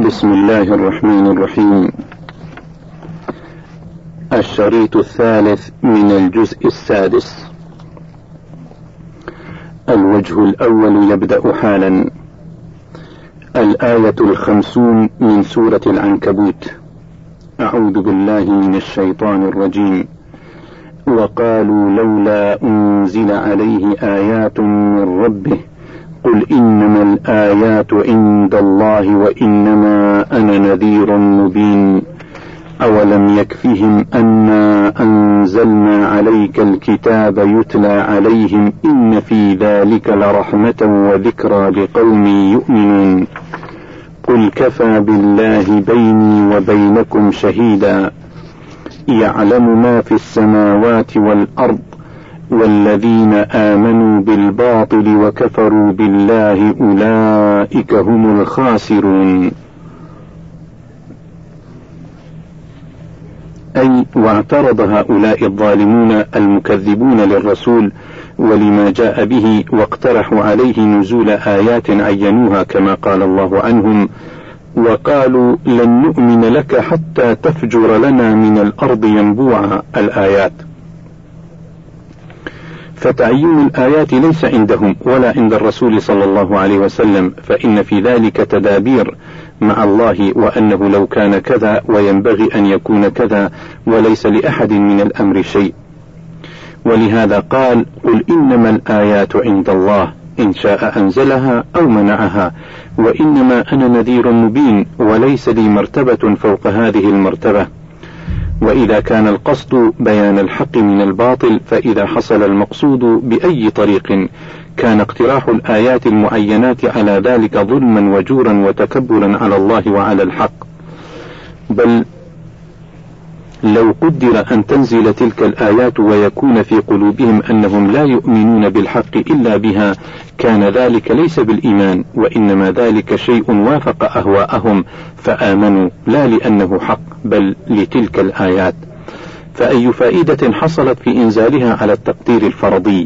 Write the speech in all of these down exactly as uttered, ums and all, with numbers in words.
بسم الله الرحمن الرحيم. الشريط الثالث من الجزء السادس. الوجه الأول يبدأ حالا. الآية الخمسون من سورة العنكبوت. أعوذ بالله من الشيطان الرجيم. وقالوا لولا أنزل عليه آيات من ربه قل إنما الآيات عند الله وإنما أنا نذير مبين. أولم يكفهم أنا أنزلنا عليك الكتاب يتلى عليهم إن في ذلك لرحمة وذكرى لقوم يؤمنون. قل كفى بالله بيني وبينكم شهيدا يعلم ما في السماوات والأرض والذين آمنوا بالباطل وكفروا بالله أولئك هم الخاسرون. أي واعترض هؤلاء الظالمون المكذبون للرسول ولما جاء به، واقترحوا عليه نزول آيات عينوها كما قال الله عنهم: وقالوا لن نؤمن لك حتى تفجر لنا من الأرض ينبوعا. الآيات. فتعيين الآيات ليس عندهم ولا عند الرسول صلى الله عليه وسلم، فإن في ذلك تدابير مع الله، وأنه لو كان كذا وينبغي أن يكون كذا، وليس لأحد من الأمر شيء. ولهذا قال: قل إنما الآيات عند الله إن شاء أنزلها أو منعها، وإنما أنا نذير مبين، وليس لي مرتبة فوق هذه المرتبة. وإذا كان القصد بيان الحق من الباطل، فإذا حصل المقصود بأي طريق كان اقتراح الآيات المعينات على ذلك ظلما وجورا وتكبرا على الله وعلى الحق. بل لو قدر أن تنزل تلك الآيات ويكون في قلوبهم أنهم لا يؤمنون بالحق إلا بها، كان ذلك ليس بالإيمان، وإنما ذلك شيء وافق أهواءهم فآمنوا، لا لأنه حق بل لتلك الآيات. فأي فائدة حصلت في إنزالها على التقدير الفرضي؟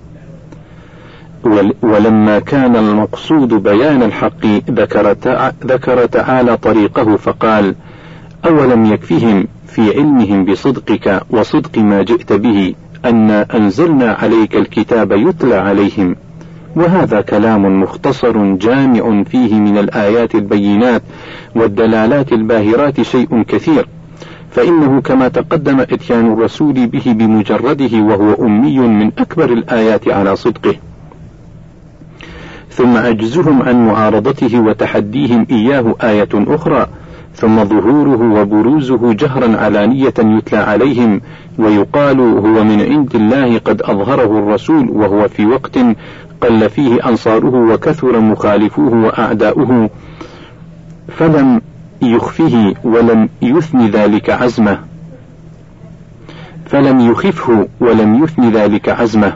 ولما كان المقصود بيان الحق ذكر, تع... ذكر تعالى طريقه فقال: أولم يكفهم في علمهم بصدقك وصدق ما جئت به أن أنزلنا عليك الكتاب يتلى عليهم. وهذا كلام مختصر جامع فيه من الآيات البينات والدلالات الباهرات شيء كثير، فإنه كما تقدم إتيان الرسول به بمجرده وهو أمي من أكبر الآيات على صدقه، ثم عجزهم عن معارضته وتحديهم إياه آية أخرى، ثم ظهوره وبروزه جهرا علانية يتلى عليهم ويقال هو من عند الله قد أظهره الرسول، وهو في وقت قل فيه أنصاره وكثر مخالفوه وأعداؤه، فلم يخفه ولم يثن ذلك عزمه فلم يخفه ولم يثن ذلك عزمه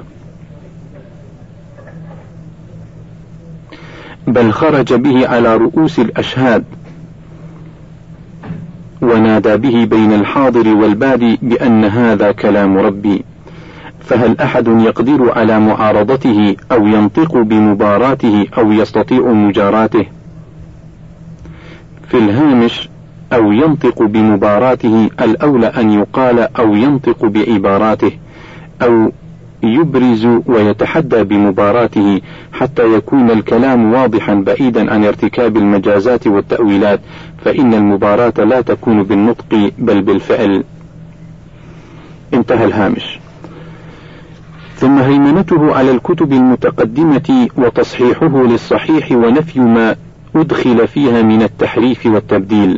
بل خرج به على رؤوس الأشهاد ونادى به بين الحاضر والبادي بأن هذا كلام ربي. فهل أحد يقدر على معارضته أو ينطق بمباراته أو يستطيع مجاراته؟ في الهامش أو ينطق بمباراته الأولى أن يقال أو ينطق بعباراته، أو يبرز ويتحدى بمباراته، حتى يكون الكلام واضحا بعيدا عن ارتكاب المجازات والتأويلات، فإن المباراة لا تكون بالنطق بل بالفعل. انتهى الهامش. ثم هيمنته على الكتب المتقدمة وتصحيحه للصحيح ونفي ما أدخل فيها من التحريف والتبديل،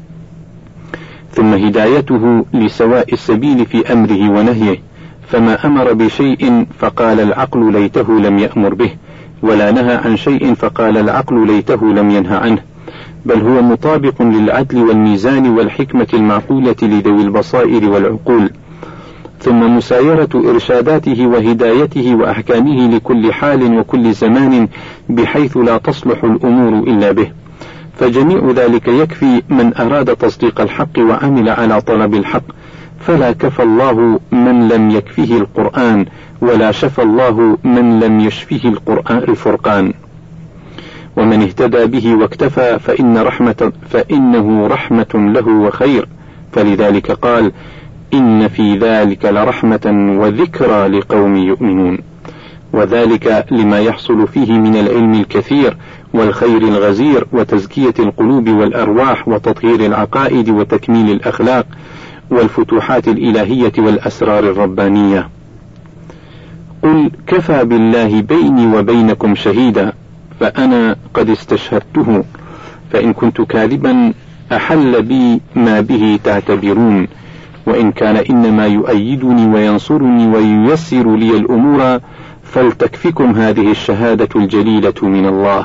ثم هدايته لسواء السبيل في أمره ونهيه، فما أمر بشيء فقال العقل ليته لم يأمر به، ولا نهى عن شيء فقال العقل ليته لم ينهى عنه، بل هو مطابق للعدل والميزان والحكمة المعقولة لذوي البصائر والعقول. ثم مسايرة إرشاداته وهدايته وأحكامه لكل حال وكل زمان بحيث لا تصلح الأمور إلا به، فجميع ذلك يكفي من أراد تصديق الحق وعمل على طلب الحق، فلا كفى الله من لم يكفه القرآن، ولا شفى الله من لم يشفه القرآن الفرقان. ومن اهتدى به واكتفى فإن رحمة فإنه رحمة له وخير، فلذلك قال: إن في ذلك لرحمة وذكرى لقوم يؤمنون. وذلك لما يحصل فيه من العلم الكثير والخير الغزير وتزكية القلوب والأرواح وتطهير العقائد وتكميل الأخلاق والفتوحات الإلهية والأسرار الربانية. قل كفى بالله بيني وبينكم شهيدا، فأنا قد استشهدته، فإن كنت كاذبا أحل بي ما به تعتبرون، وإن كان إنما يؤيدني وينصرني وييسر لي الأمور فلتكفكم هذه الشهادة الجليلة من الله.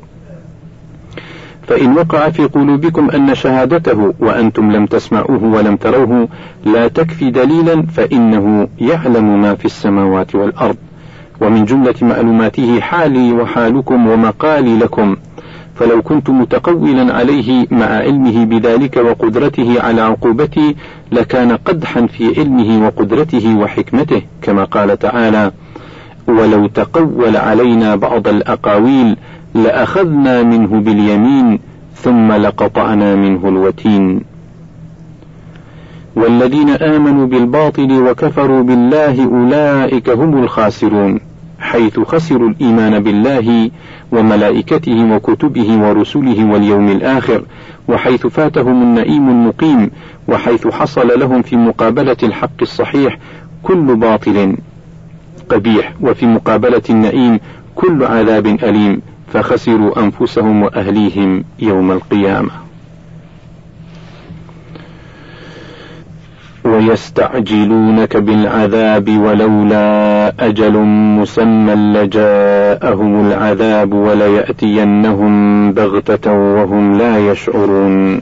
فإن وقع في قلوبكم أن شهادته وأنتم لم تسمعوه ولم تروه لا تكفي دليلا، فإنه يعلم ما في السماوات والأرض، ومن جملة معلوماته حالي وحالكم ومقالي لكم، فلو كنت متقولا عليه مع علمه بذلك وقدرته على عقوبتي لكان قدحا في علمه وقدرته وحكمته، كما قال تعالى: ولو تقول علينا بعض الأقاويل لأخذنا منه باليمين ثم لقطعنا منه الوتين. والذين آمنوا بالباطل وكفروا بالله أولئك هم الخاسرون، حيث خسروا الإيمان بالله وملائكته وكتبه ورسله واليوم الآخر، وحيث فاتهم النعيم المقيم، وحيث حصل لهم في مقابلة الحق الصحيح كل باطل قبيح، وفي مقابلة النعيم كل عذاب أليم، فخسروا أنفسهم وأهليهم يوم القيامة. ويستعجلونك بالعذاب ولولا أجل مسمى لجاءهم العذاب وليأتينهم بغتة وهم لا يشعرون.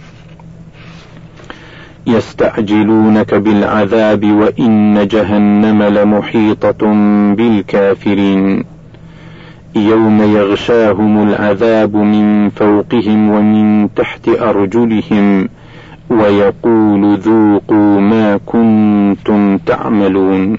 يستعجلونك بالعذاب وإن جهنم لمحيطة بالكافرين، يوم يغشاهم العذاب من فوقهم ومن تحت أرجلهم ويقول ذوقوا ما كنتم تعملون.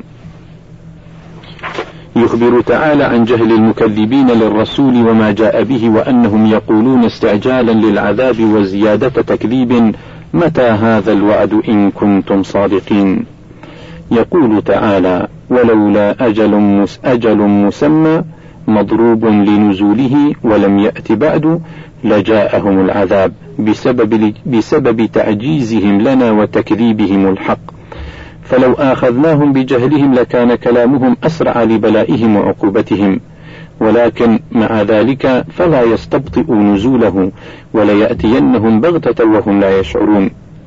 يخبر تعالى عن جهل المكذبين للرسول وما جاء به، وأنهم يقولون استعجالا للعذاب وزيادة تكذيب: متى هذا الوعد إن كنتم صادقين؟ يقول تعالى: ولولا أجل, مس أجل مسمى مضروب لنزوله ولم يأت بعد لجاءهم العذاب بسبب, بسبب تعجيزهم لنا وتكذيبهم الحق، فلو آخذناهم بجهلهم لكان كلامهم أسرع لبلائهم وعقوبتهم، ولكن مع ذلك فلا يستبطئ نزوله وليأتينهم بغتة وهم لا يشعرون.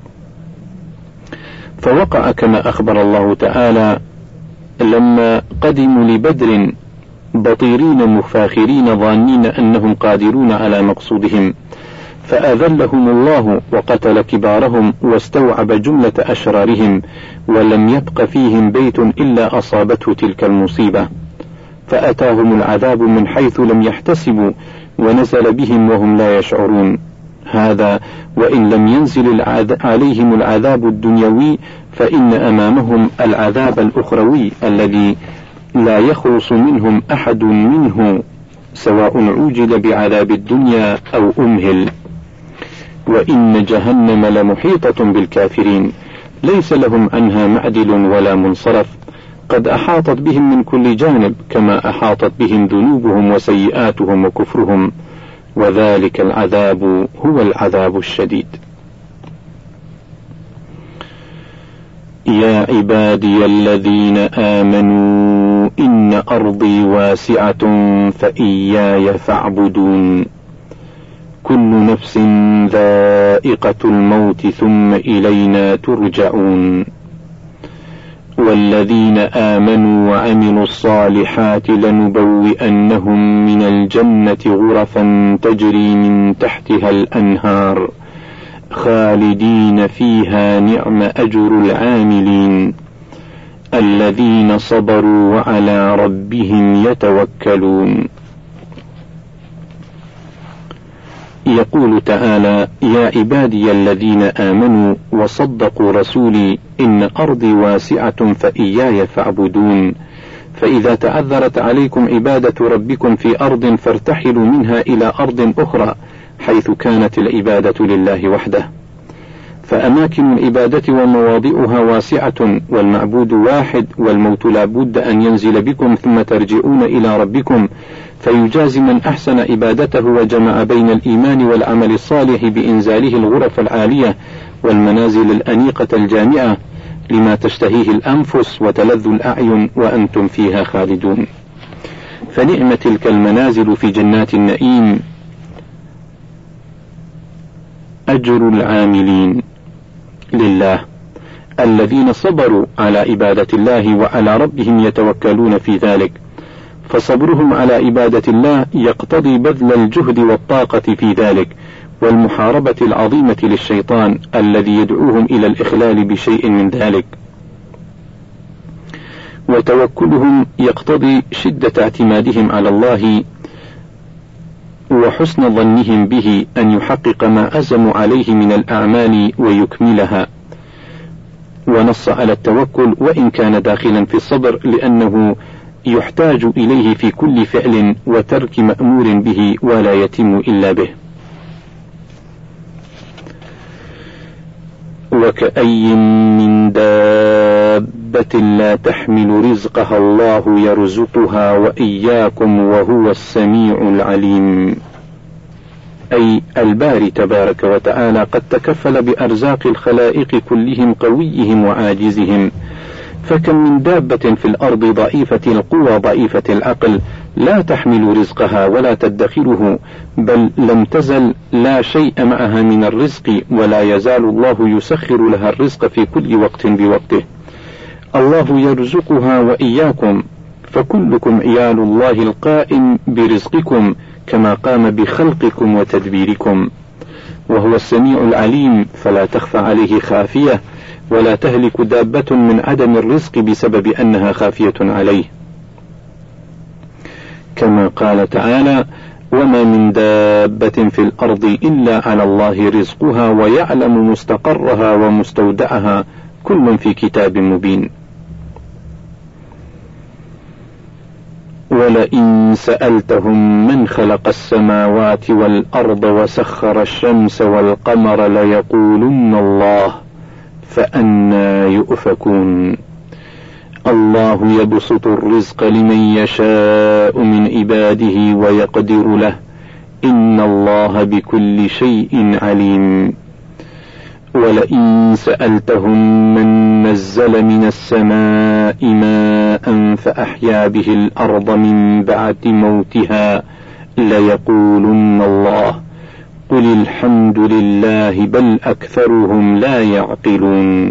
فوقع كما أخبر الله تعالى لما قدموا لبدر بطيرين مفاخرين ظانين أنهم قادرون على مقصودهم، فأذلهم الله وقتل كبارهم واستوعب جملة أشرارهم، ولم يبق فيهم بيت إلا أصابته تلك المصيبة، فأتاهم العذاب من حيث لم يحتسبوا ونزل بهم وهم لا يشعرون. هذا وإن لم ينزل عليهم العذاب الدنيوي، فإن أمامهم العذاب الأخروي الذي لا يخلص منهم أحد منه، سواء عوجل بعذاب الدنيا أو أمهل. وإن جهنم لمحيطة بالكافرين، ليس لهم عنها معدل ولا منصرف، قد أحاطت بهم من كل جانب، كما أحاطت بهم ذنوبهم وسيئاتهم وكفرهم، وذلك العذاب هو العذاب الشديد. يا عبادي الذين آمنوا إن أرضي واسعة فإياي فاعبدون، كل نفس ذائقة الموت ثم إلينا ترجعون. والذين آمنوا وعملوا الصالحات لنبوئنهم من الجنة غرفا تجري من تحتها الأنهار خالدين فيها، نعم أجر العاملين الذين صبروا وعلى ربهم يتوكلون. يقول تعالى: يا عبادي الذين آمنوا وصدقوا رسولي إن أرضي واسعة فإياي فاعبدون، فإذا تعذرت عليكم عبادة ربكم في أرض فارتحلوا منها إلى أرض أخرى حيث كانت العبادة لله وحده. فأماكن العبادة ومواضعها واسعة، والمعبود واحد، والموت لا بد أن ينزل بكم ثم ترجعون إلى ربكم فيجازي من أحسن عبادته وجمع بين الإيمان والعمل الصالح بإنزاله الغرف العالية والمنازل الأنيقة الجامعة لما تشتهيه الأنفس وتلذ الأعين وأنتم فيها خالدون. فنعم تلك المنازل في جنات النعيم أجر العاملين لله الذين صبروا على عبادة الله وعلى ربهم يتوكلون في ذلك، فصبرهم على عبادة الله يقتضي بذل الجهد والطاقة في ذلك والمحاربة العظيمة للشيطان الذي يدعوهم إلى الإخلال بشيء من ذلك، وتوكلهم يقتضي شدة اعتمادهم على الله وحسن ظنهم به أن يحقق ما أزموا عليه من الأعمال ويكملها. ونص على التوكل وإن كان داخلا في الصبر لأنه يحتاج إليه في كل فعل وترك مأمور به ولا يتم إلا به. وكأي من دابة لا تحمل رزقها الله يرزقها وإياكم وهو السميع العليم، أي الباري تبارك وتعالى قد تكفل بأرزاق الخلائق كلهم قويهم وعاجزهم، فكم من دابة في الأرض ضعيفة القوى ضعيفة العقل لا تحمل رزقها ولا تدخره، بل لم تزل لا شيء معها من الرزق، ولا يزال الله يسخر لها الرزق في كل وقت بوقته. الله يرزقها وإياكم، فكلكم عيال الله القائم برزقكم كما قام بخلقكم وتدبيركم، وهو السميع العليم فلا تخفى عليه خافية، ولا تهلك دابة من عدم الرزق بسبب أنها خافية عليه، كما قال تعالى: وما من دابة في الأرض إلا على الله رزقها ويعلم مستقرها ومستودعها كل في كتاب مبين. ولئن سألتهم من خلق السماوات والأرض وسخر الشمس والقمر ليقولن الله فأنى يؤفكون. الله يبسط الرزق لمن يشاء من عباده ويقدر له، إن الله بكل شيء عليم. ولئن سألتهم من نزل من السماء ماء فأحيا به الأرض من بعد موتها ليقولن الله قل الحمد لله بل أكثرهم لا يعقلون.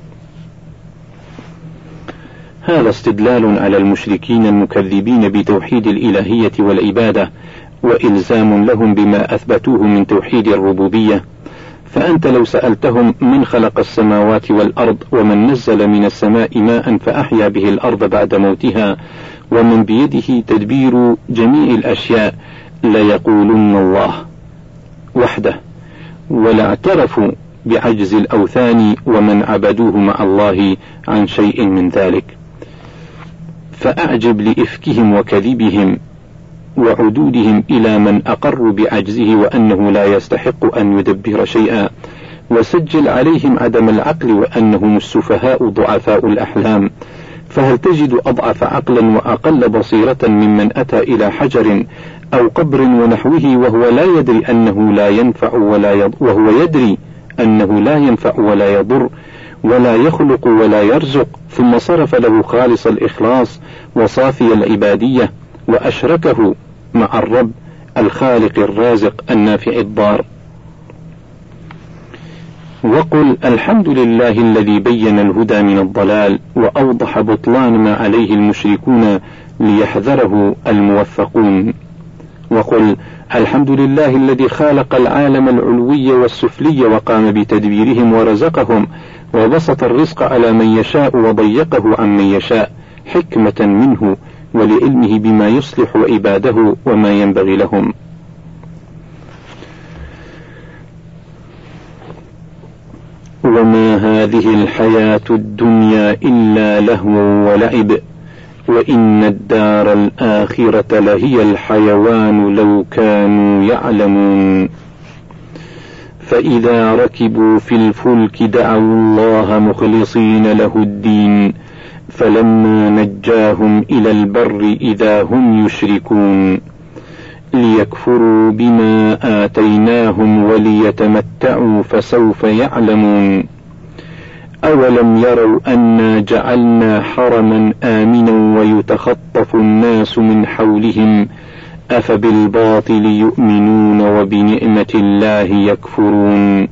هذا استدلال على المشركين المكذبين بتوحيد الإلهية والعبادة، وإلزام لهم بما أثبتوه من توحيد الربوبية. فأنت لو سألتهم من خلق السماوات والأرض ومن نزل من السماء ماء فأحيا به الأرض بعد موتها ومن بيده تدبير جميع الأشياء ليقولن الله وحده، ولا اعترفوا بعجز الأوثان ومن عبدوه مع الله عن شيء من ذلك. فأعجب لإفكهم وكذبهم وعدودهم إلى من أقروا بعجزه وأنه لا يستحق أن يدبر شيئا، وسجل عليهم عدم العقل وأنهم السفهاء ضعفاء الأحلام. فهل تجد أضعف عقلا وأقل بصيرة ممن أتى إلى حجر أو قبر ونحوه وهو لا يدري أنه لا ينفع ولا يضر وهو يدري أنه لا ينفع ولا يضر ولا يخلق ولا يرزق، ثم صرف له خالص الإخلاص وصافي العبادية وأشركه مع الرب الخالق الرازق النافع الضار؟ وقل الحمد لله الذي بين الهدى من الضلال وأوضح بطلان ما عليه المشركون ليحذره الموفقون. وقل الحمد لله الذي خالق العالم العلوي والسفلي وقام بتدبيرهم ورزقهم وبسط الرزق على من يشاء وضيقه عن من يشاء حكمة منه ولعلمه بما يصلح عباده وما ينبغي لهم. وما هذه الحياة الدنيا إلا لهو ولعب وإن الدار الآخرة لهي الحيوان لو كانوا يعلمون. فإذا ركبوا في الفلك دعوا الله مخلصين له الدين فلما نجاهم إلى البر إذا هم يشركون ليكفروا بما آتيناهم وليتمتعوا فسوف يعلمون. أولم يروا أنا جعلنا حرما آمنا ويتخطف الناس من حولهم أفبالباطل يؤمنون وبنعمة الله يكفرون.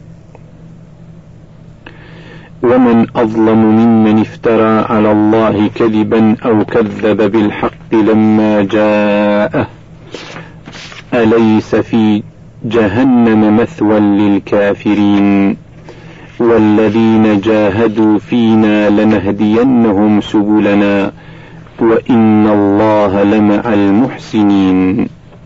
ومن أظلم ممن افترى على الله كذبا أو كذب بالحق لما جاءه أليس في جهنم مثوى للكافرين والذين جاهدوا فينا لنهدينهم سبلنا وإن الله لمع المحسنين.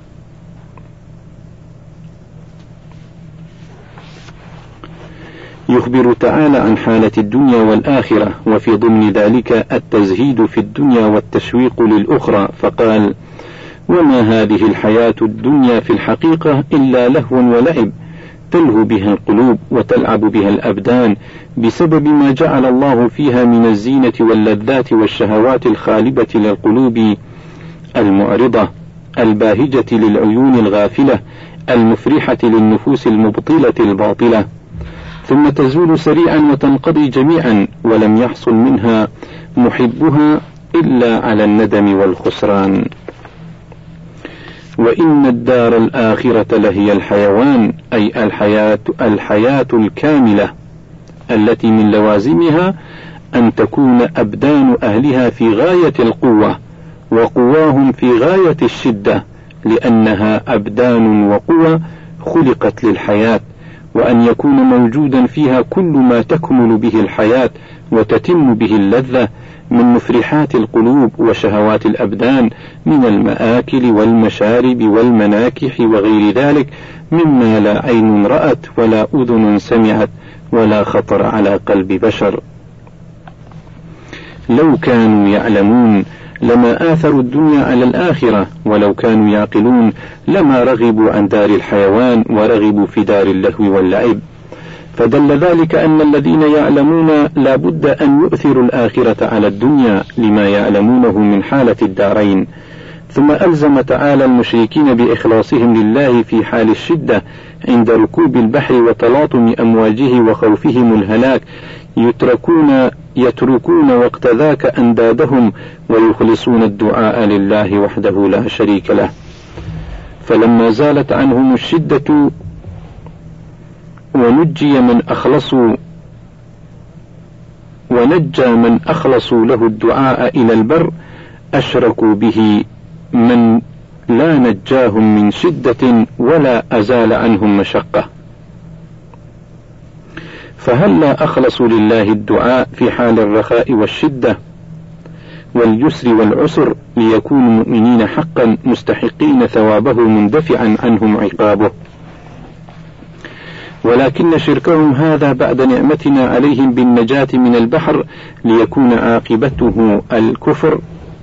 يخبر تعالى عن حالة الدنيا والآخرة، وفي ضمن ذلك التزهيد في الدنيا والتشويق للأخرى، فقال: وما هذه الحياة الدنيا في الحقيقة إلا لهو ولعب تلهو بها القلوب وتلعب بها الأبدان بسبب ما جعل الله فيها من الزينة واللذات والشهوات الخالبة للقلوب المعرضة الباهجة للعيون الغافلة المفرحة للنفوس المبطلة الباطلة، ثم تزول سريعا وتنقضي جميعا ولم يحصل منها محبها إلا على الندم والخسران. وإن الدار الآخرة لهي الحيوان، أي الحياة, الحياة الكاملة التي من لوازمها أن تكون أبدان أهلها في غاية القوة وقواهم في غاية الشدة، لأنها أبدان وقوى خلقت للحياة، وأن يكون موجودا فيها كل ما تكمل به الحياة وتتم به اللذة من مفرحات القلوب وشهوات الأبدان من المآكل والمشارب والمناكح وغير ذلك مما لا عين رأت ولا أذن سمعت ولا خطر على قلب بشر. لو كانوا يعلمون لما آثروا الدنيا على الآخرة، ولو كانوا يعقلون لما رغبوا عن دار الحيوان ورغبوا في دار اللهو واللعب. فدل ذلك أن الذين يعلمون لا بد أن يؤثروا الآخرة على الدنيا لما يعلمونه من حالة الدارين. ثم ألزم تعالى المشركين بإخلاصهم لله في حال الشدة عند ركوب البحر وتلاطم أمواجه وخوفهم الهلاك، يتركون يتركون وقت ذاك أندادهم ويخلصون الدعاء لله وحده لا شريك له. فلما زالت عنهم الشدة ونجي من أخلصوا ونجى من أخلصوا له الدعاء إلى البر، أشركوا به من لا نجاهم من شدة ولا أزال عنهم مشقة. فهلا أخلصوا لله الدعاء في حال الرخاء والشدة واليسر والعسر ليكونوا مؤمنين حقا مستحقين ثوابه مندفعا عنهم عقابه. ولكن شركهم هذا بعد نعمتنا عليهم بالنجاة من البحر ليكون عاقبته الكفر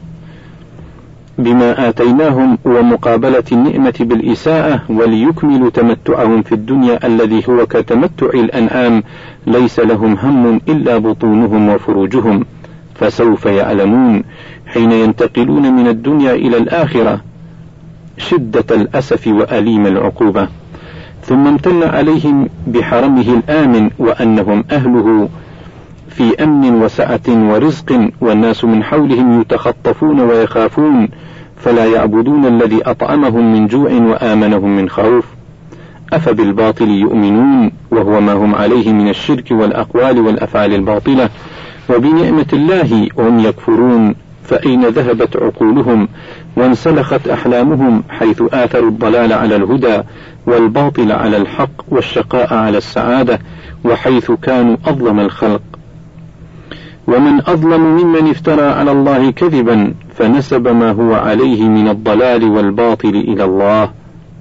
بما آتيناهم ومقابلة النعمة بالإساءة، وليكملوا تمتعهم في الدنيا الذي هو كتمتع الأنعام ليس لهم هم إلا بطونهم وفروجهم. فسوف يعلمون حين ينتقلون من الدنيا إلى الآخرة شدة الأسف وأليم العقوبة. ثم امتن عليهم بحرمه الآمن وأنهم أهله في أمن وسعة ورزق، والناس من حولهم يتخطفون ويخافون فلا يعبدون الذي أطعمهم من جوع وآمنهم من خوف. أفبالباطل يؤمنون وهو ما هم عليه من الشرك والأقوال والأفعال الباطلة، وبنعمة الله هم يكفرون. فأين ذهبت عقولهم وانسلخت أحلامهم حيث آثروا الضلال على الهدى والباطل على الحق والشقاء على السعادة، وحيث كانوا أظلم الخلق. ومن أظلم ممن افترى على الله كذبا فنسب ما هو عليه من الضلال والباطل إلى الله،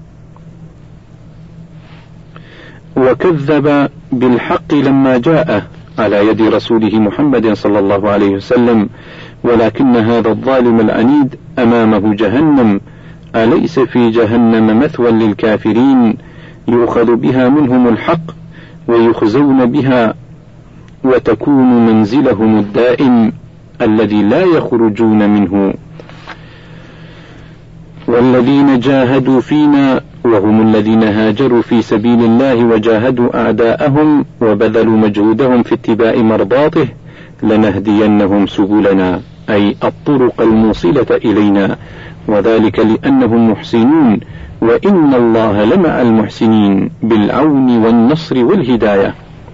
وكذب بالحق لما جاءه على يد رسوله محمد صلى الله عليه وسلم، ولكن هذا الظالم العنيد أمامه جهنم، أليس في جهنم مثوى للكافرين يؤخذ بها منهم الحق ويخزون بها وتكون منزلهم الدائم الذي لا يخرجون منه. والذين جاهدوا فينا وهم الذين هاجروا في سبيل الله وجاهدوا أعداءهم وبذلوا مجهودهم في اتباع مرضاته لنهدينهم سبلنا، أي الطرق الموصلة إلينا، وذلك لأنهم محسنون، وإن الله لمع المحسنين بالعون والنصر والهداية.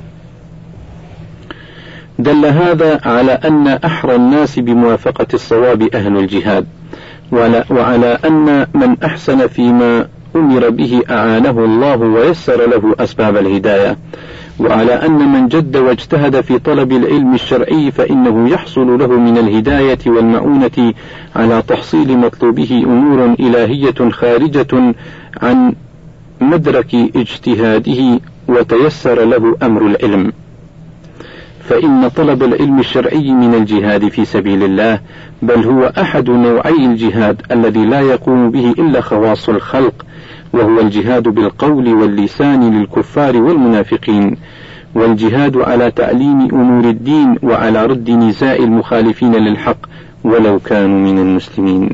دل هذا على أن أحرى الناس بموافقة الصواب أهل الجهاد، وعلى أن من أحسن فيما أمر به أعانه الله ويسر له أسباب الهداية، وعلى أن من جد واجتهد في طلب العلم الشرعي فإنه يحصل له من الهداية والمعونة على تحصيل مطلوبه أمور إلهية خارجة عن مدرك اجتهاده وتيسر له أمر العلم. فإن طلب العلم الشرعي من الجهاد في سبيل الله بل هو أحد نوعي الجهاد الذي لا يقوم به إلا خواص الخلق، وهو الجهاد بالقول واللسان للكفار والمنافقين، والجهاد على تعليم أمور الدين وعلى رد نزاع المخالفين للحق ولو كانوا من المسلمين.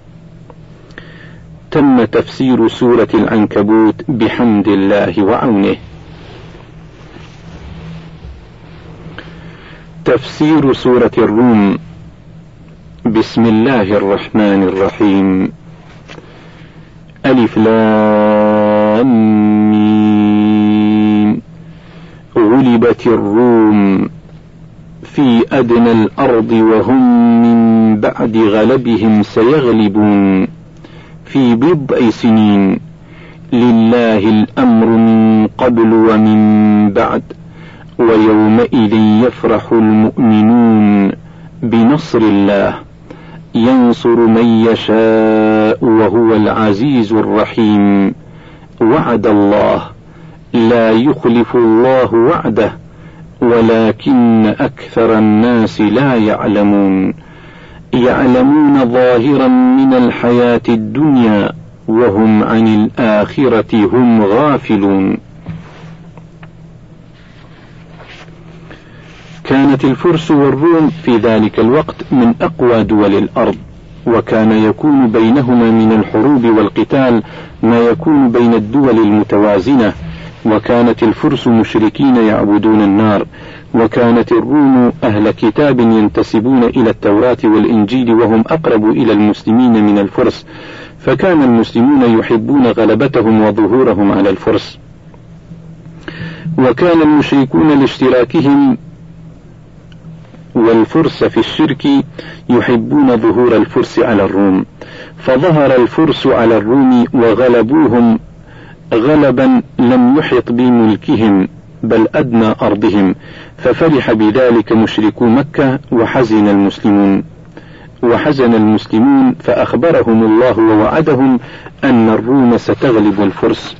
تم تفسير سورة العنكبوت بحمد الله وعونه. تفسير سورة الروم. بسم الله الرحمن الرحيم. ألف لام ميم. غلبت الروم في أدنى الأرض وهم من بعد غلبهم سيغلبون في بضع سنين، لله الأمر من قبل ومن بعد، ويومئذ يفرح المؤمنون بنصر الله، ينصر من يشاء وهو العزيز الرحيم. وعد الله لا يخلف الله وعده ولكن أكثر الناس لا يعلمون، يعلمون ظاهرا من الحياة الدنيا وهم عن الآخرة هم غافلون. كانت الفرس والروم في ذلك الوقت من أقوى دول الأرض، وكان يكون بينهما من الحروب والقتال ما يكون بين الدول المتوازنة، وكانت الفرس مشركين يعبدون النار، وكانت الروم أهل كتاب ينتسبون إلى التوراة والإنجيل وهم أقرب إلى المسلمين من الفرس، فكان المسلمون يحبون غلبتهم وظهورهم على الفرس، وكان المشركون لاشتراكهم والفرس في الشرك يحبون ظهور الفرس على الروم، فظهر الفرس على الروم وغلبوهم غلبا لم يحط بملكهم بل أدنى أرضهم، ففرح بذلك مشركو مكة وحزن المسلمون وحزن المسلمون فأخبرهم الله ووعدهم أن الروم ستغلب الفرس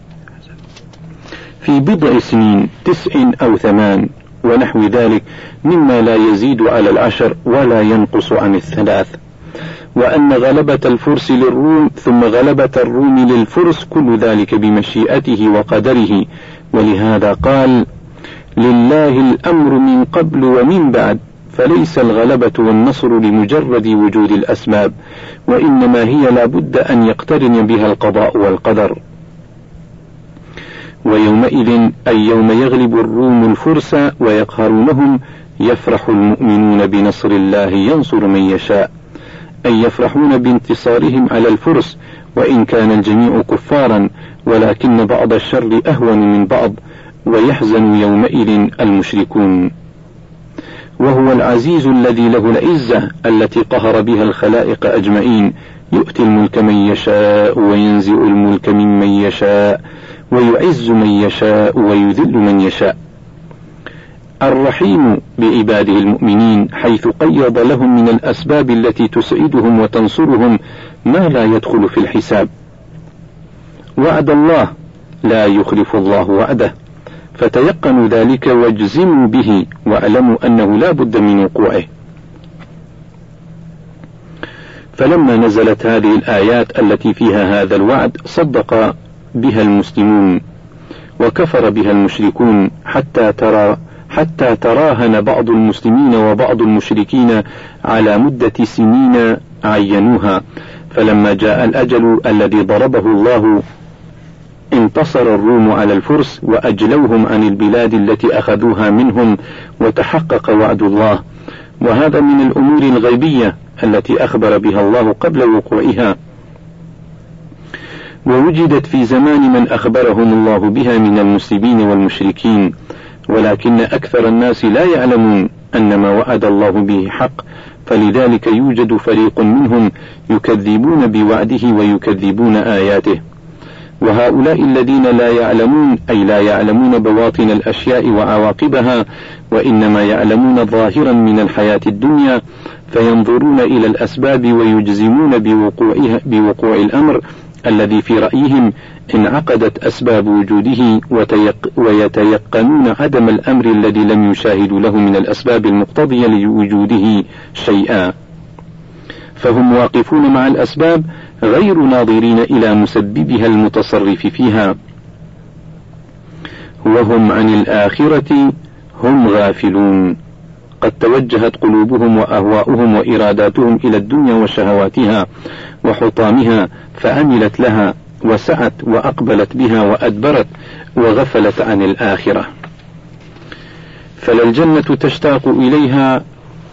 في بضع سنين، تسع أو ثمان ونحو ذلك، مما لا يزيد على العشر ولا ينقص عن الثلاث، وأن غلبة الفرس للروم ثم غلبة الروم للفرس كل ذلك بمشيئته وقدره، ولهذا قال لله الأمر من قبل ومن بعد، فليس الغلبة والنصر لمجرد وجود الأسباب، وإنما هي لا بد أن يقترن بها القضاء والقدر. ويومئذ أي يوم يغلب الروم الفرس ويقهرونهم يفرح المؤمنون بنصر الله ينصر من يشاء، أي يفرحون بانتصارهم على الفرس وإن كان الجميع كفارا، ولكن بعض الشر أهون من بعض، ويحزن يومئذ المشركون. وهو العزيز الذي له العزة التي قهر بها الخلائق أجمعين، يؤتي الملك من يشاء وينزع الملك ممن يشاء ويعز من يشاء ويذل من يشاء. الرحيم بعباده المؤمنين، حيث قيض لهم من الأسباب التي تسعدهم وتنصرهم ما لا يدخل في الحساب. وعد الله لا يخلف الله وعده، فتيقنوا ذلك واجزموا به واعلموا أنه لا بد من وقوعه. فلما نزلت هذه الآيات التي فيها هذا الوعد صدق بها المسلمون وكفر بها المشركون، حتى ترى حتى تراهن بعض المسلمين وبعض المشركين على مدة سنين عينوها. فلما جاء الأجل الذي ضربه الله انتصر الروم على الفرس وأجلوهم عن البلاد التي أخذوها منهم، وتحقق وعد الله. وهذا من الأمور الغيبية التي أخبر بها الله قبل وقوعها، ووجدت في زمان من أخبرهم الله بها من المسلمين والمشركين، ولكن أكثر الناس لا يعلمون أن ما وعد الله به حق، فلذلك يوجد فريق منهم يكذبون بوعده ويكذبون آياته. وهؤلاء الذين لا يعلمون أي لا يعلمون بواطن الأشياء وعواقبها، وإنما يعلمون ظاهرا من الحياة الدنيا، فينظرون إلى الأسباب ويجزمون بوقوعها بوقوع الأمر الذي في رأيهم انعقدت أسباب وجوده، ويتيقنون عدم الأمر الذي لم يشاهدوا له من الأسباب المقتضية لوجوده شيئا، فهم واقفون مع الأسباب غير ناظرين إلى مسببها المتصرف فيها، وهم عن الآخرة هم غافلون. قد توجهت قلوبهم وأهواؤهم وإراداتهم إلى الدنيا وشهواتها وحطامها، فعملت لها وسعت وأقبلت بها وأدبرت وغفلت عن الآخرة. فلا الجنة تشتاق إليها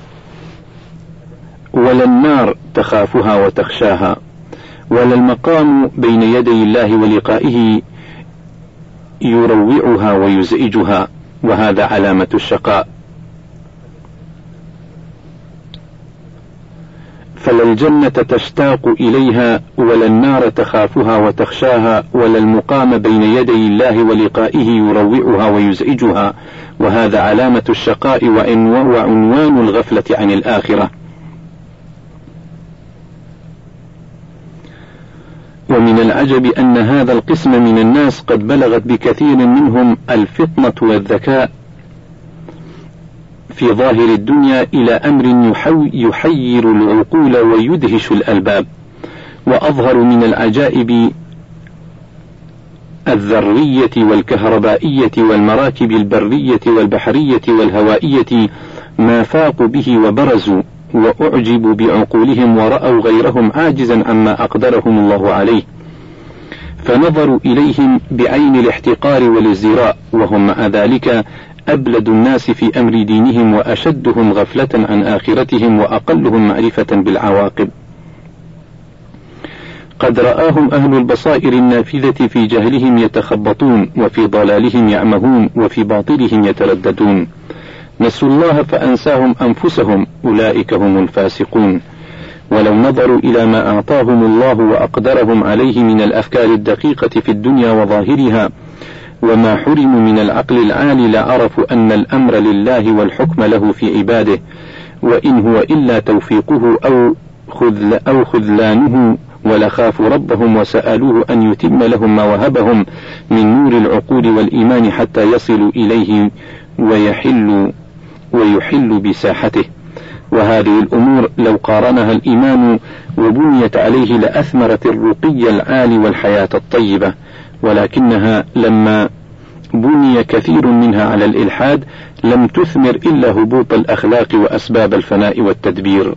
ولا النار تخافها وتخشاها، ولا المقام بين يدي الله ولقائه يروعها ويزعجها، وهذا علامة الشقاء. فلا الجنة تشتاق إليها ولا النار تخافها وتخشاها، ولا المقام بين يدي الله ولقائه يروعها ويزعجها، وهذا علامة الشقاء وعنوان الغفلة عن الآخرة. ومن العجب أن هذا القسم من الناس قد بلغت بكثير منهم الفطنة والذكاء في ظاهر الدنيا إلى أمر يحير العقول ويدهش الألباب. وأظهر من العجائب الذرية والكهربائية والمراكب البرية والبحرية والهوائية ما فاقوا به وبرزوا وأعجبوا بعقولهم، ورأوا غيرهم عاجزا عما أقدرهم الله عليه، فنظروا إليهم بعين الاحتقار والازدراء، وهم مع ذلك أبلد الناس في أمر دينهم وأشدهم غفلة عن آخرتهم وأقلهم معرفة بالعواقب. قد رآهم أهل البصائر النافذة في جهلهم يتخبطون، وفي ضلالهم يعمهون، وفي باطلهم يترددون. نسوا الله فأنساهم أنفسهم، أولئك هم الفاسقون. ولو نظروا إلى ما أعطاهم الله وأقدرهم عليه من الأفكار الدقيقة في الدنيا وظاهرها، وما حرموا من العقل العالي، لعرفوا أن الأمر لله والحكم له في عباده، وإن هو إلا توفيقه أو, خذل أو خذلانه، ولخافوا ربهم وسألوه أن يتم لهم ما وهبهم من نور العقول والإيمان حتى يصلوا إليه ويحلوا ويحل بساحته. وهذه الأمور لو قارنها الإيمان وبنيت عليه لأثمرت الرقي العالي والحياة الطيبة، ولكنها لما بني كثير منها على الإلحاد لم تثمر إلا هبوط الأخلاق وأسباب الفناء والتدبير.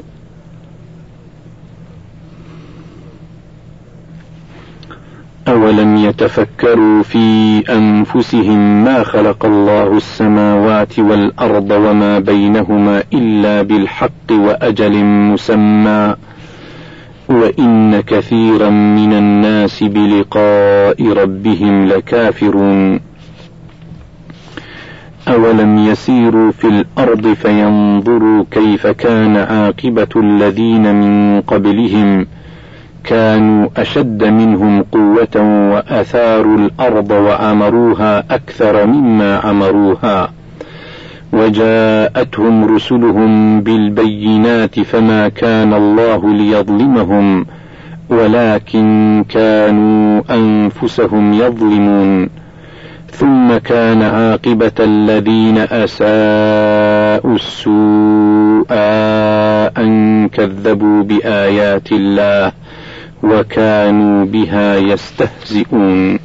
أولم يتفكروا في أنفسهم ما خلق الله السماوات والأرض وما بينهما إلا بالحق وأجل مسمى، وإن كثيرا من الناس بلقاء ربهم لكافرون. أولم يسيروا في الأرض فينظروا كيف كان عاقبة الذين من قبلهم، كانوا أشد منهم قوة وأثاروا الأرض وعمروها أكثر مما عمروها، وجاءتهم رسلهم بالبينات فما كان الله ليظلمهم ولكن كانوا أنفسهم يظلمون. ثم كان عاقبة الذين أساءوا السوء أن كذبوا بآيات الله وكانوا بها يستهزئون.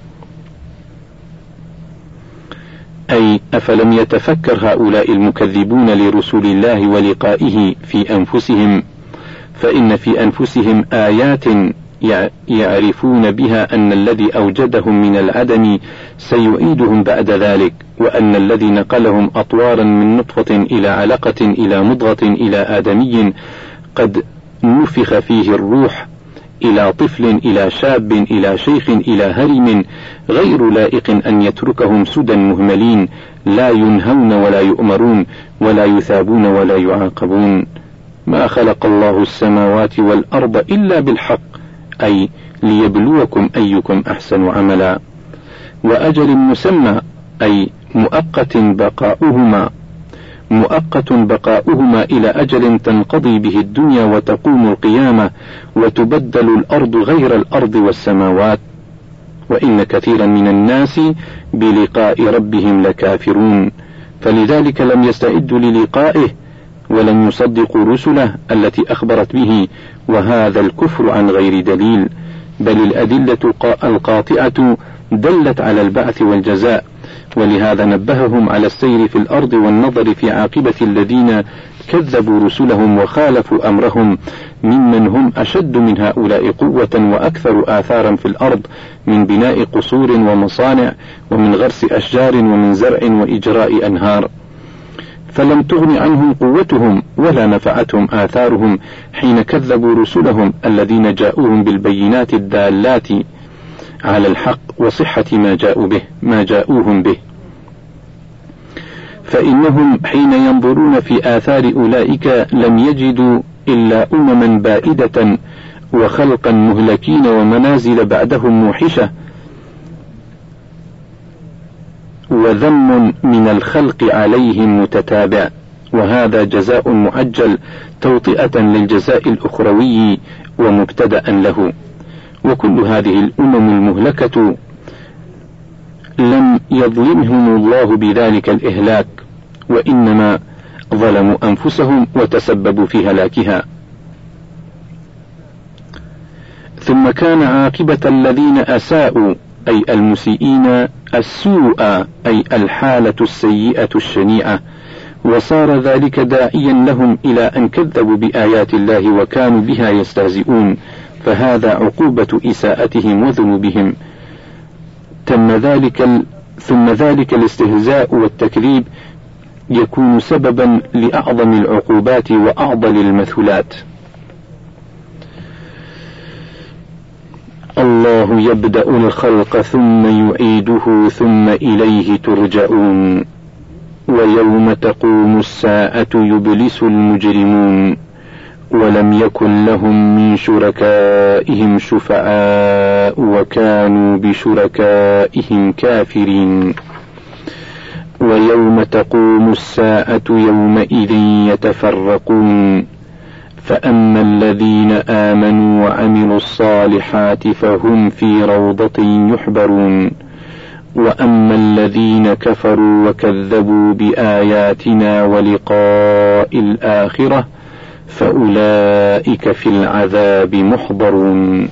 أي أفلم يتفكر هؤلاء المكذبون لرسل الله ولقائه في أنفسهم، فإن في أنفسهم آيات يعرفون بها أن الذي أوجدهم من العدم سيعيدهم بعد ذلك، وأن الذي نقلهم أطوارا من نطفة إلى علقة إلى مضغة إلى آدمي قد نفخ فيه الروح إلى طفل إلى شاب إلى شيخ إلى هرم، غير لائق أن يتركهم سدى مهملين لا ينهون ولا يؤمرون ولا يثابون ولا يعاقبون. ما خلق الله السماوات والأرض إلا بالحق، أي ليبلوكم أيكم أحسن عملا، وأجل مسمى أي مؤقت بقاؤهما مؤقت بقاؤهما إلى أجل تنقضي به الدنيا وتقوم القيامة وتبدل الأرض غير الأرض والسماوات، وإن كثيرا من الناس بلقاء ربهم لكافرون، فلذلك لم يستعدوا للقائه ولم يصدقوا رسله التي أخبرت به، وهذا الكفر عن غير دليل، بل الأدلة القاطعة دلت على البعث والجزاء، ولهذا نبههم على السير في الأرض والنظر في عاقبة الذين كذبوا رسلهم وخالفوا أمرهم ممن هم أشد من هؤلاء قوة وأكثر آثارا في الأرض من بناء قصور ومصانع ومن غرس أشجار ومن زرع وإجراء أنهار، فلم تغن عنهم قوتهم ولا نفعتهم آثارهم حين كذبوا رسلهم الذين جاءوهم بالبينات الدالات على الحق وصحة ما جاءوا به ما جاءوهم به. فإنهم حين ينظرون في آثار أولئك لم يجدوا إلا أمما بائدة وخلقا مهلكين ومنازل بعدهم موحشة وذم من الخلق عليهم متتابع، وهذا جزاء معجل توطئة للجزاء الأخروي ومبتدأ له. وكل هذه الأمم المهلكة لم يظلمهم الله بذلك الإهلاك، وإنما ظلموا أنفسهم وتسببوا في هلاكها. ثم كان عاقبة الذين أساءوا أي المسيئين السوء أي الحالة السيئة الشنيعة، وصار ذلك داعيا لهم إلى أن كذبوا بآيات الله وكانوا بها يستهزئون، فهذا عقوبة إساءتهم وذنوبهم. تم ذلك ال... ثم ذلك الاستهزاء والتكذيب يكون سببا لأعظم العقوبات وأعضل المثلات. الله يبدأ الخلق ثم يعيده ثم إليه ترجعون، ويوم تقوم الساعة يبلس المجرمون، ولم يكن لهم من شركائهم شفعاء وكانوا بشركائهم كافرين. ويوم تقوم الساعة يومئذ يتفرقون، فأما الذين آمنوا وعملوا الصالحات فهم في روضة يحبرون، وأما الذين كفروا وكذبوا بآياتنا ولقاء الآخرة فأولئك في العذاب محضرون.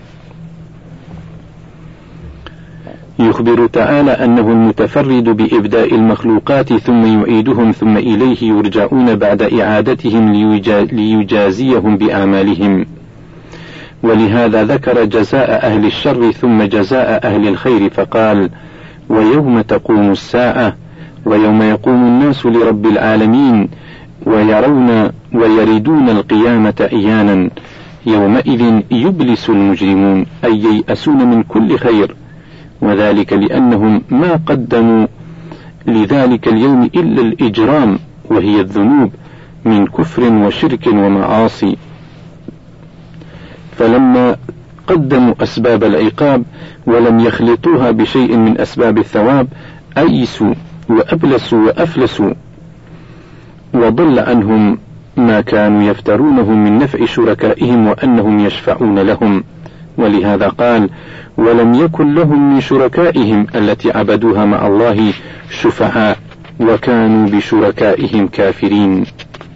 يخبر تعالى أنه المتفرد بإبداء المخلوقات ثم يعيدهم ثم إليه يرجعون بعد إعادتهم ليجازيهم بأعمالهم، ولهذا ذكر جزاء أهل الشر ثم جزاء أهل الخير فقال: ويوم تقوم الساعة، ويوم يقوم الناس لرب العالمين ويرون ويردون القيامة عيانا، يومئذ يبلس المجرمون أي ييأسون من كل خير، وذلك لأنهم ما قدموا لذلك اليوم إلا الإجرام وهي الذنوب من كفر وشرك ومعاصي، فلما قدموا أسباب العقاب ولم يخلطوها بشيء من أسباب الثواب أيسوا وأبلسوا وأفلسوا، وضل عنهم ما كانوا يفترونه من نفع شركائهم وأنهم يشفعون لهم، ولهذا قال: ولم يكن لهم من شركائهم التي عبدوها مع الله شفعاء وكانوا بشركائهم كافرين.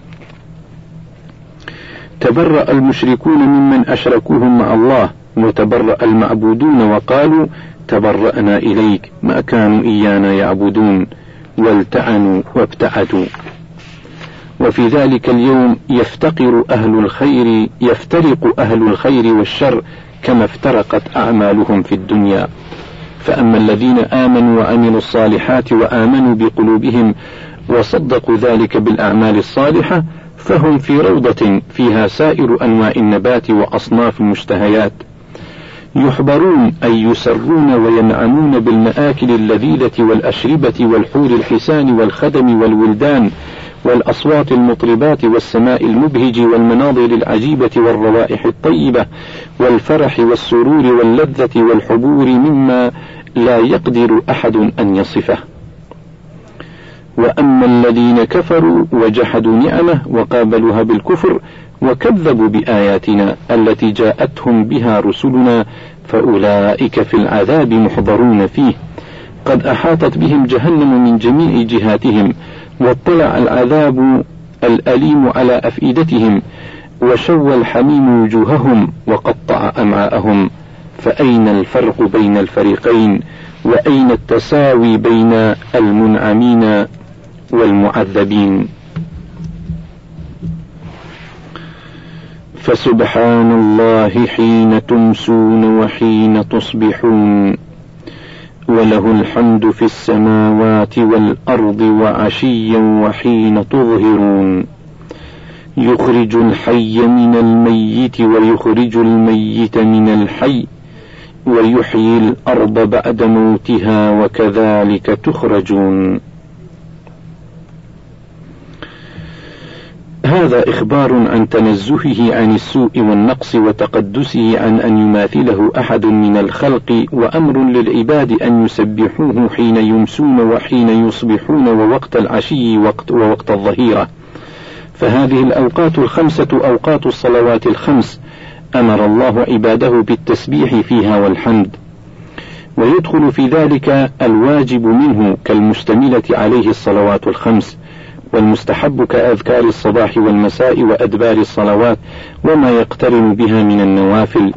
تبرأ المشركون ممن أشركوهم مع الله، وتبرأ المعبودون وقالوا: تبرأنا إليك، ما كانوا إيانا يعبدون، والتعنوا وابتعدوا. وفي ذلك اليوم يفتقر أهل الخير يفترق أهل الخير والشر كما افترقت أعمالهم في الدنيا. فأما الذين آمنوا وعملوا الصالحات وآمنوا بقلوبهم وصدقوا ذلك بالأعمال الصالحة فهم في روضة فيها سائر أنواع النبات وأصناف المشتهيات، يحبرون أي يسرون وينعمون بالمآكل اللذيذة والأشربة والحور الحسان والخدم والولدان والأصوات المطربات والسماء المبهج والمناظر العجيبة والروائح الطيبة والفرح والسرور واللذة والحبور مما لا يقدر أحد أن يصفه. وأما الذين كفروا وجحدوا نعمه وقابلوها بالكفر وكذبوا بآياتنا التي جاءتهم بها رسلنا فأولئك في العذاب محضرون فيه، قد أحاطت بهم جهنم من جميع جهاتهم، واطلع العذاب الأليم على أفئدتهم، وشوى الحميم وجوههم وقطع أمعاءهم. فأين الفرق بين الفريقين؟ وأين التساوي بين المنعمين والمعذبين؟ فسبحان الله حين تمسون وحين تصبحون، وله الحمد في السماوات والأرض وعشيا وحين تظهرون، يخرج الحي من الميت ويخرج الميت من الحي ويحيي الأرض بعد موتها وكذلك تخرجون. هذا إخبار عن تنزهه عن السوء والنقص وتقدسه عن أن يماثله أحد من الخلق، وأمر للعباد أن يسبحوه حين يمسون وحين يصبحون ووقت العشي ووقت الظهيرة. فهذه الأوقات الخمسة أوقات الصلوات الخمس أمر الله عباده بالتسبيح فيها والحمد، ويدخل في ذلك الواجب منه كالمشتملة عليه الصلوات الخمس، والمستحب كأذكار الصباح والمساء وأدبار الصلوات وما يقترن بها من النوافل،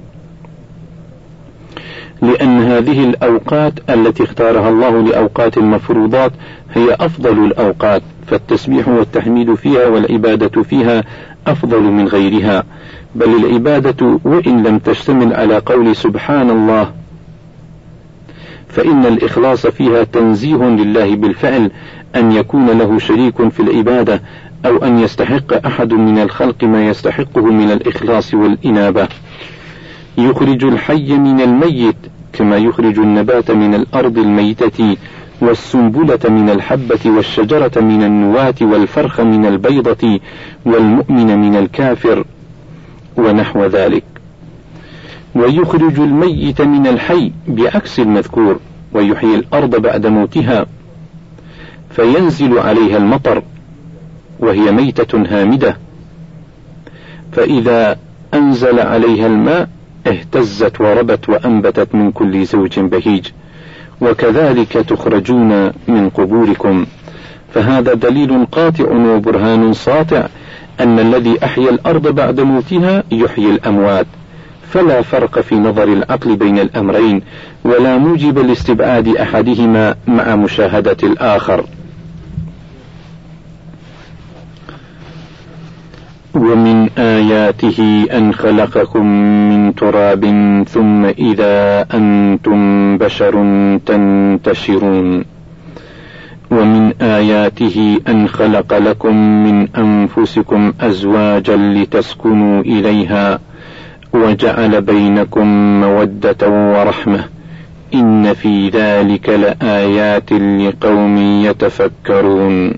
لأن هذه الأوقات التي اختارها الله لأوقات المفروضات هي أفضل الأوقات، فالتسبيح والتحميد فيها والعبادة فيها أفضل من غيرها، بل العبادة وإن لم تشتمل على قول سبحان الله فإن الإخلاص فيها تنزيه لله بالفعل أن يكون له شريك في العبادة، أو أن يستحق أحد من الخلق ما يستحقه من الإخلاص والإنابة. يخرج الحي من الميت كما يخرج النبات من الأرض الميتة، والسنبلة من الحبة، والشجرة من النواة، والفرخ من البيضة، والمؤمن من الكافر، ونحو ذلك. ويخرج الميت من الحي بعكس المذكور، ويحيي الأرض بعد موتها فينزل عليها المطر وهي ميتة هامدة، فإذا أنزل عليها الماء اهتزت وربت وأنبتت من كل زوج بهيج، وكذلك تخرجون من قبوركم. فهذا دليل قاطع وبرهان ساطع أن الذي أحيا الأرض بعد موتها يحيي الأموات، فلا فرق في نظر العقل بين الأمرين، ولا موجب لاستبعاد أحدهما مع مشاهدة الآخر. ومن آياته أن خلقكم من تراب ثم إذا أنتم بشر تنتشرون. ومن آياته أن خلق لكم من أنفسكم أزواجا لتسكنوا إليها وجعل بينكم مودة ورحمة إن في ذلك لآيات لقوم يتفكرون.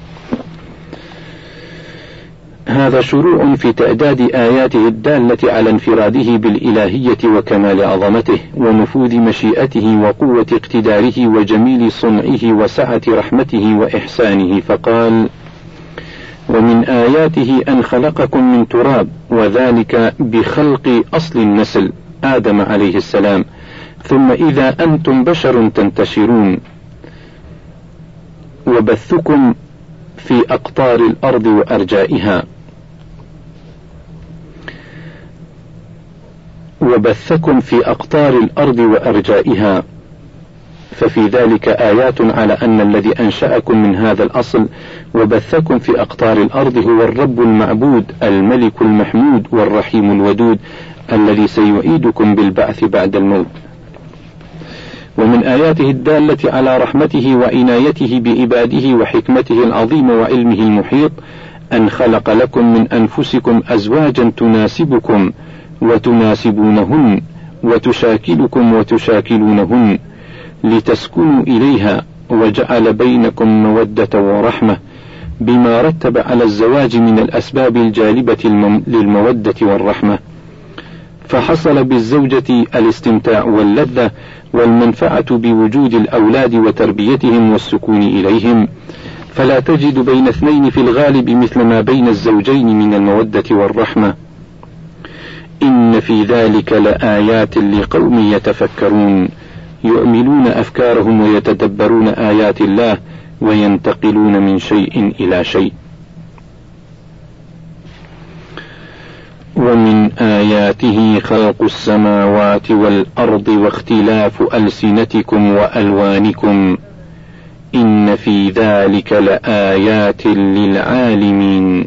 هذا شروع في تعداد آياته الدالة على انفراده بالإلهية وكمال عظمته ونفوذ مشيئته وقوة اقتداره وجميل صنعه وسعة رحمته وإحسانه، فقال: ومن آياته أن خلقكم من تراب، وذلك بخلق أصل النسل آدم عليه السلام، ثم إذا أنتم بشر تنتشرون، وبثكم في أقطار الأرض وأرجائها وبثكم في أقطار الأرض وأرجائها ففي ذلك آيات على أن الذي أنشأكم من هذا الأصل وبثكم في أقطار الأرض هو الرب المعبود الملك المحمود والرحيم الودود الذي سيعيدكم بالبعث بعد الموت. ومن آياته الدالة على رحمته وعنايته بعباده وحكمته العظيمة وعلمه المحيط أن خلق لكم من أنفسكم أزواجا تناسبكم وتناسبونهن وتشاكلكم وتشاكلونهن لتسكنوا إليها، وجعل بينكم مودة ورحمة بما رتب على الزواج من الأسباب الجالبة للمودة والرحمة، فحصل بالزوجة الاستمتاع واللذة والمنفعة بوجود الأولاد وتربيتهم والسكون إليهم، فلا تجد بين اثنين في الغالب مثل ما بين الزوجين من المودة والرحمة. إن في ذلك لآيات لقوم يتفكرون يؤملون أفكارهم ويتدبرون آيات الله وينتقلون من شيء إلى شيء. ومن آياته خلق السماوات والأرض واختلاف ألسنتكم وألوانكم إن في ذلك لآيات للعالمين.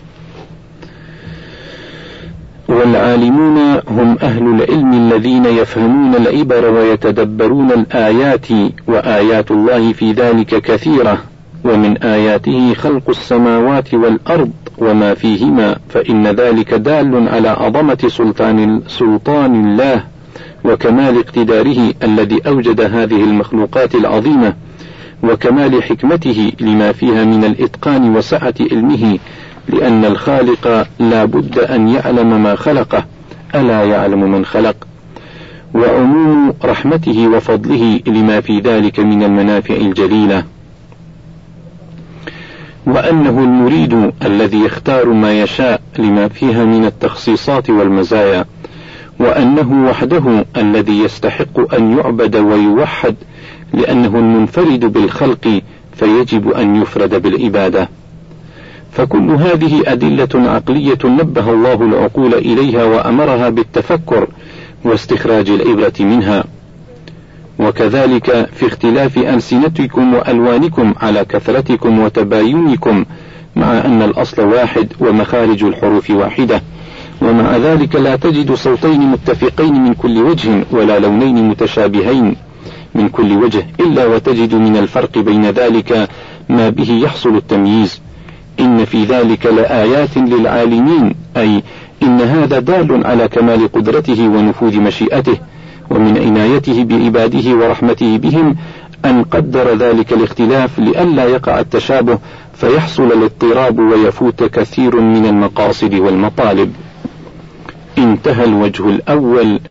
والعالمون هم أهل العلم الذين يفهمون العبر ويتدبرون الآيات، وآيات الله في ذلك كثيرة. ومن آياته خلق السماوات والأرض وما فيهما، فإن ذلك دال على عظمة سلطان, سلطان الله وكمال اقتداره الذي أوجد هذه المخلوقات العظيمة، وكمال حكمته لما فيها من الإتقان وسعة علمه، لأن الخالق لا بد أن يعلم ما خلقه، ألا يعلم من خلق، وعموم رحمته وفضله لما في ذلك من المنافع الجليلة، وأنه المريد الذي يختار ما يشاء لما فيها من التخصيصات والمزايا، وأنه وحده الذي يستحق أن يعبد ويوحد، لأنه المنفرد بالخلق فيجب أن يفرد بالعبادة. فكل هذه أدلة عقلية نبه الله العقول إليها وأمرها بالتفكر واستخراج العبرة منها. وكذلك في اختلاف ألسنتكم وألوانكم على كثرتكم وتباينكم، مع أن الأصل واحد ومخارج الحروف واحدة، ومع ذلك لا تجد صوتين متفقين من كل وجه ولا لونين متشابهين من كل وجه، إلا وتجد من الفرق بين ذلك ما به يحصل التمييز. إن في ذلك لآيات للعالمين، أي إن هذا دال على كمال قدرته ونفوذ مشيئته، ومن عنايته بعباده ورحمته بهم أن قدر ذلك الاختلاف لئلا يقع التشابه فيحصل الاضطراب ويفوت كثير من المقاصد والمطالب. انتهى الوجه الأول.